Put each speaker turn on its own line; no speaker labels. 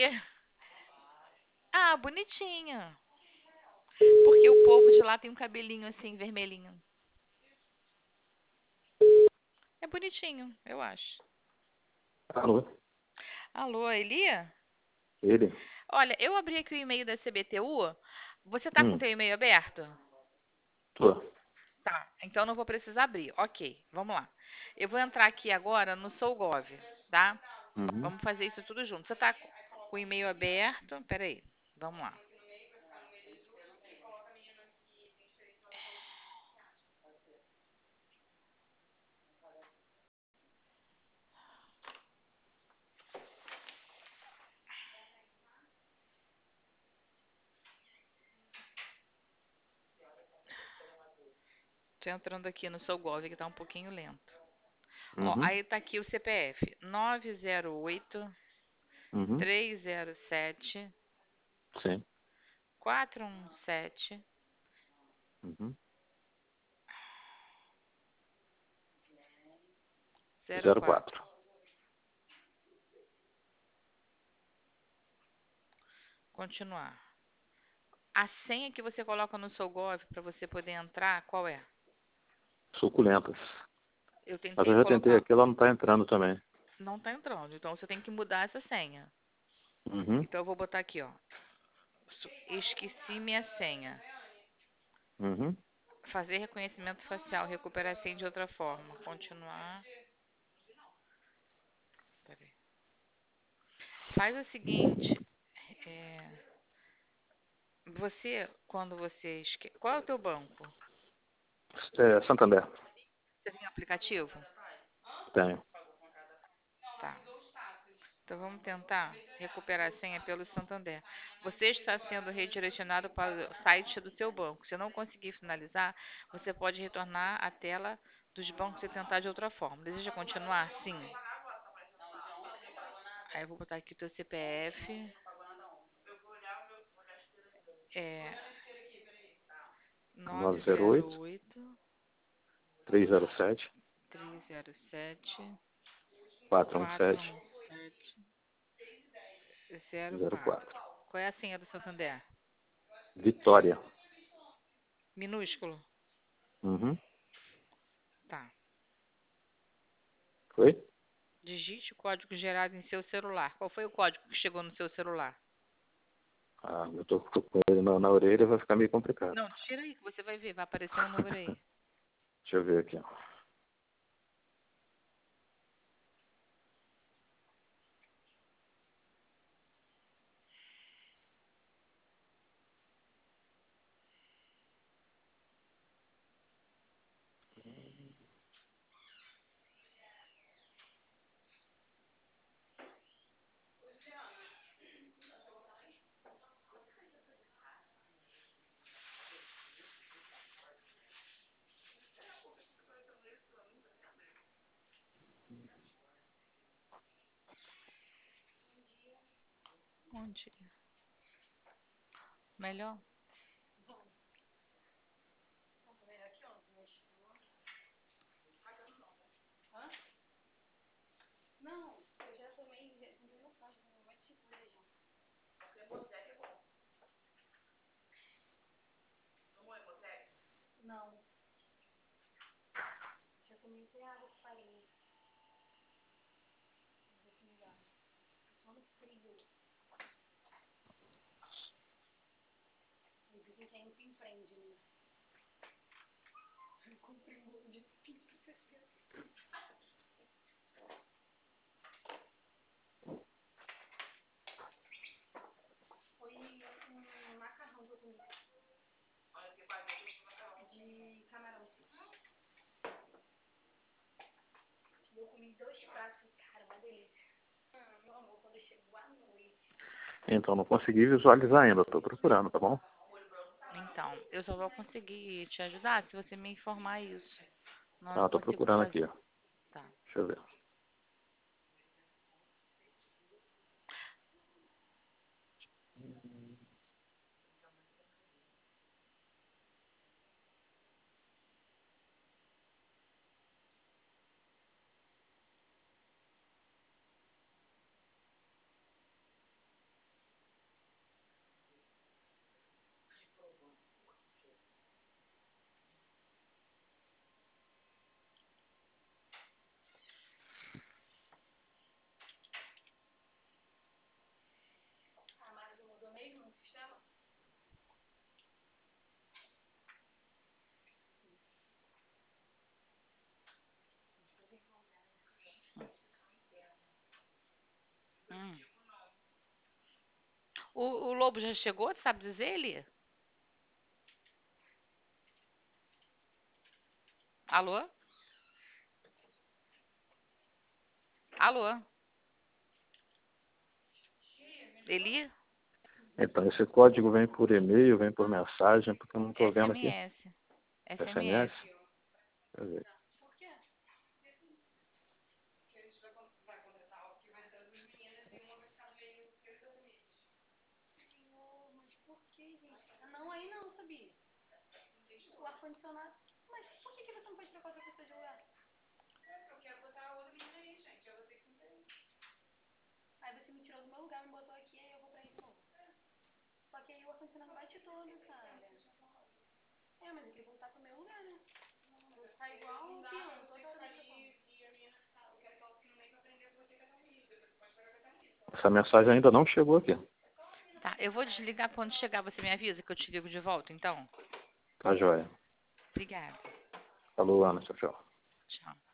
quê? Ah, bonitinho. Porque o povo de lá tem um cabelinho assim, vermelhinho. É bonitinho, eu acho.
Alô?
Alô, Elia?
Ele?
Olha, eu abri aqui o e-mail da CBTU. Você tá com o
Hum,
teu e-mail aberto?
tô.
Tá, então não vou precisar abrir. Ok, vamos lá. Eu vou entrar aqui agora no SouGov, tá?
Uhum.
Vamos fazer isso tudo junto. Você tá com o e-mail aberto? Peraí, vamos lá. Tô entrando aqui no SouGov, que tá um pouquinho lento. Ó,
Uhum.
aí tá aqui o CPF: 908
Uhum.
307
Sim.
417
Uhum.
04.
04.
Continuar. A senha que você coloca no SouGov para você poder entrar, qual é?
Suculentas.
Eu
Mas
tentei
eu já tentei
colocar,
aqui, ela não tá entrando também.
não tá entrando. Então você tem que mudar essa senha.
Uhum.
Então eu vou botar aqui, ó. Esqueci minha senha.
Uhum.
Fazer reconhecimento facial, recuperar a senha de outra forma. Continuar. Peraí. Faz o seguinte, é, quando você qual é o teu banco?
É, Santander.
Você tem aplicativo?
Tenho.
Tá. Então vamos tentar recuperar a senha pelo Santander. Você está sendo redirecionado para o site do seu banco. Se não conseguir finalizar, você pode retornar à tela dos bancos e tentar de outra forma. Deseja continuar? Sim. Aí eu vou botar aqui o teu CPF. É
908
908
307
307
417
417 04.
04.
Qual é a senha do Santander?
Vitória.
Minúsculo?
Uhum.
Tá.
Foi?
Digite o código gerado em seu celular. Qual foi o código que chegou no seu celular?
Ah, eu tô com ele na orelha, vai ficar meio complicado.
Não, tira aí que você vai ver. Vai aparecer um número aí.
Deixa eu ver aqui.
Onde? Melhor?
Então, não consegui visualizar ainda. Estou procurando, tá bom?
Então, eu só vou conseguir te ajudar se você me informar isso. Não, eu
Tá,
não
estou
consigo
procurando aqui,
fazer.
ó.
Tá.
Deixa eu ver.
O Lobo já chegou, sabe dizer ele? Alô? Alô? Eli?
Então, esse código vem por e-mail, vem por mensagem, porque eu não estou vendo aqui.
SMS.
SMS?
SMS.
Deixa eu ver.
Não, aí não, sabia? O ar-condicionado. Mas por que você não pode trocar outra pessoa de lugar? Eu quero botar a outra menina aí, gente. Eu vou ter que entender. Aí você me tirou do meu lugar, me botou aqui, aí eu vou pra aí de novo. Só que aí o ar-condicionado bate todo, cara. Mas eu queria voltar pro meu lugar, né? Vou ficar igual um peão, toda hora ali. E a menina, eu quero que ela fique no meio pra aprender com você, Catamir. Depois você pode pegar a Catamir.
Essa mensagem ainda não chegou aqui.
Tá, eu vou desligar quando chegar. Você me avisa que eu te ligo de volta, então?
Tá joia.
Obrigada.
Falou, Ana. Tchau, tchau.
Tchau.